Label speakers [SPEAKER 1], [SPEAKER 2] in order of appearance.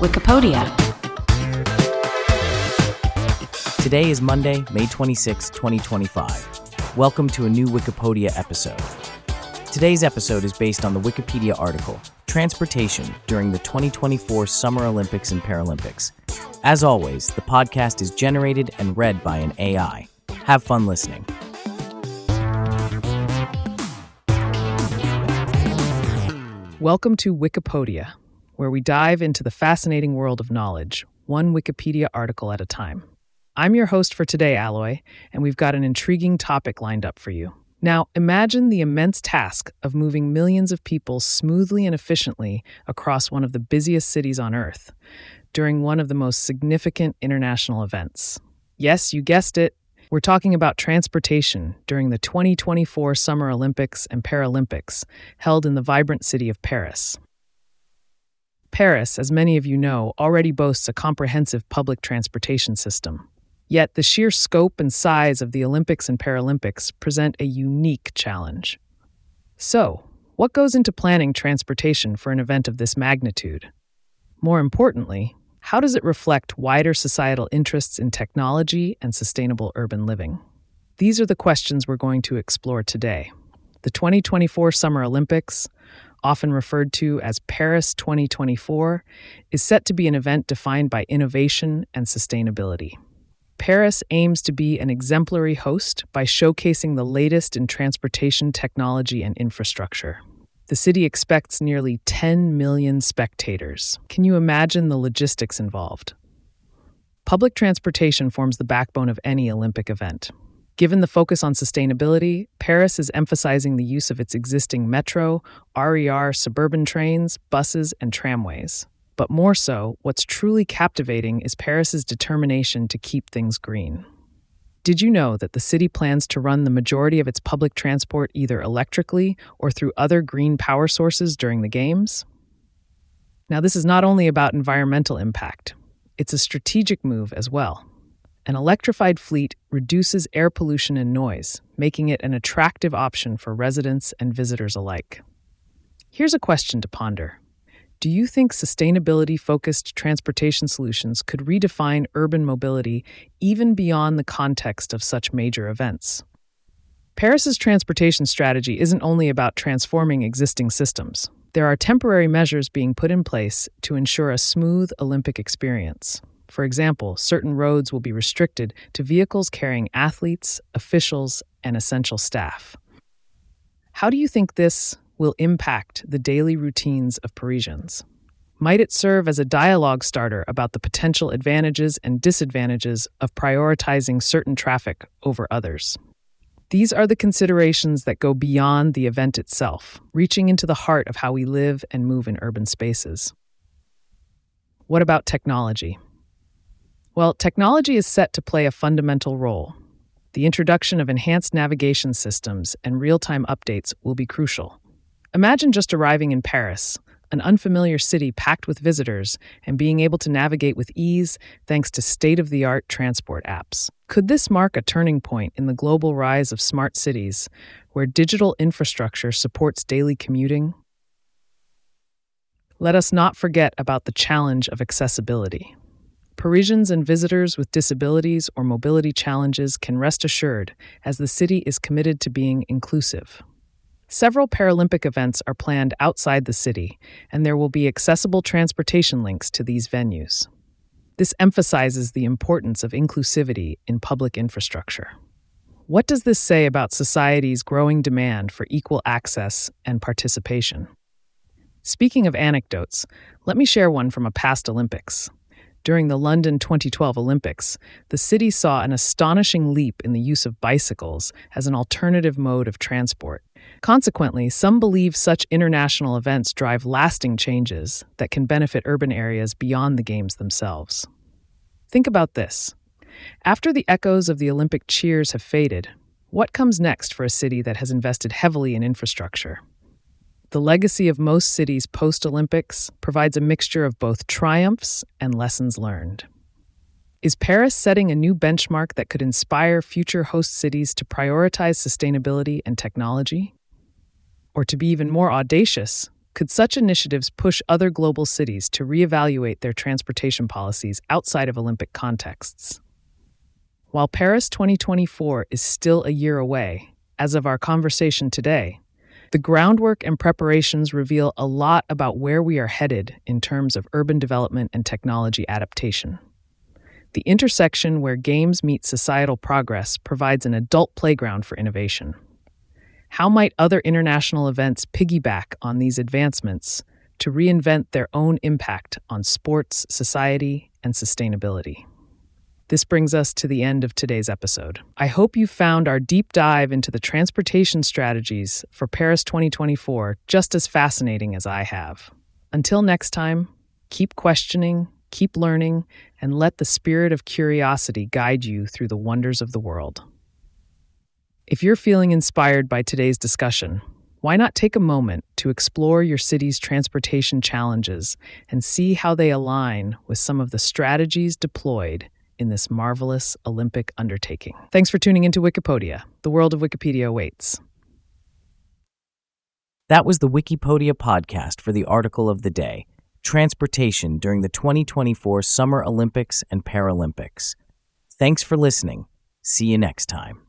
[SPEAKER 1] Wikipedia.
[SPEAKER 2] Today is Monday, May 26, 2025. Welcome to a new Wikipedia episode. Today's episode is based on the Wikipedia article, Transportation During the 2024 Summer Olympics and Paralympics. As always, the podcast is generated and read by an AI. Have fun listening.
[SPEAKER 3] Welcome to Wikipedia, where we dive into the fascinating world of knowledge, one Wikipedia article at a time. I'm your host for today, Alloy, and we've got an intriguing topic lined up for you. Now, imagine the immense task of moving millions of people smoothly and efficiently across one of the busiest cities on Earth during one of the most significant international events. Yes, you guessed it. We're talking about transportation during the 2024 Summer Olympics and Paralympics, held in the vibrant city of Paris. Paris, as many of you know, already boasts a comprehensive public transportation system. Yet the sheer scope and size of the Olympics and Paralympics present a unique challenge. So, what goes into planning transportation for an event of this magnitude? More importantly, how does it reflect wider societal interests in technology and sustainable urban living? These are the questions we're going to explore today. The 2024 Summer Olympics, often referred to as Paris 2024, is set to be an event defined by innovation and sustainability. Paris aims to be an exemplary host by showcasing the latest in transportation technology and infrastructure. The city expects nearly 10 million spectators. Can you imagine the logistics involved? Public transportation forms the backbone of any Olympic event. Given the focus on sustainability, Paris is emphasizing the use of its existing metro, RER suburban trains, buses, and tramways. But more so, what's truly captivating is Paris's determination to keep things green. Did you know that the city plans to run the majority of its public transport either electrically or through other green power sources during the Games? Now, this is not only about environmental impact, it's a strategic move as well. An electrified fleet reduces air pollution and noise, making it an attractive option for residents and visitors alike. Here's a question to ponder. Do you think sustainability-focused transportation solutions could redefine urban mobility even beyond the context of such major events? Paris's transportation strategy isn't only about transforming existing systems. There are temporary measures being put in place to ensure a smooth Olympic experience. For example, certain roads will be restricted to vehicles carrying athletes, officials, and essential staff. How do you think this will impact the daily routines of Parisians? Might it serve as a dialogue starter about the potential advantages and disadvantages of prioritizing certain traffic over others? These are the considerations that go beyond the event itself, reaching into the heart of how we live and move in urban spaces. What about technology? Well, technology is set to play a fundamental role. The introduction of enhanced navigation systems and real-time updates will be crucial. Imagine just arriving in Paris, an unfamiliar city packed with visitors, and being able to navigate with ease thanks to state-of-the-art transport apps. Could this mark a turning point in the global rise of smart cities, where digital infrastructure supports daily commuting? Let us not forget about the challenge of accessibility. Parisians and visitors with disabilities or mobility challenges can rest assured, as the city is committed to being inclusive. Several Paralympic events are planned outside the city, and there will be accessible transportation links to these venues. This emphasizes the importance of inclusivity in public infrastructure. What does this say about society's growing demand for equal access and participation? Speaking of anecdotes, let me share one from a past Olympics. During the London 2012 Olympics, the city saw an astonishing leap in the use of bicycles as an alternative mode of transport. Consequently, some believe such international events drive lasting changes that can benefit urban areas beyond the Games themselves. Think about this. After the echoes of the Olympic cheers have faded, what comes next for a city that has invested heavily in infrastructure? The legacy of most cities post-Olympics provides a mixture of both triumphs and lessons learned. Is Paris setting a new benchmark that could inspire future host cities to prioritize sustainability and technology? Or to be even more audacious, Could such initiatives push other global cities to reevaluate their transportation policies outside of Olympic contexts? While Paris 2024 is still a year away, as of our conversation today, the groundwork and preparations reveal a lot about where we are headed in terms of urban development and technology adaptation. The intersection where games meet societal progress provides an adult playground for innovation. How might other international events piggyback on these advancements to reinvent their own impact on sports, society, and sustainability? This brings us to the end of today's episode. I hope you found our deep dive into the transportation strategies for Paris 2024 just as fascinating as I have. Until next time, keep questioning, keep learning, and let the spirit of curiosity guide you through the wonders of the world. If you're feeling inspired by today's discussion, why not take a moment to explore your city's transportation challenges and see how they align with some of the strategies deployed in this marvelous Olympic undertaking? Thanks for tuning into Wikipedia. The world of Wikipedia awaits.
[SPEAKER 2] That was the Wikipedia podcast for the article of the day, Transportation during the 2024 Summer Olympics and Paralympics. Thanks for listening. See you next time.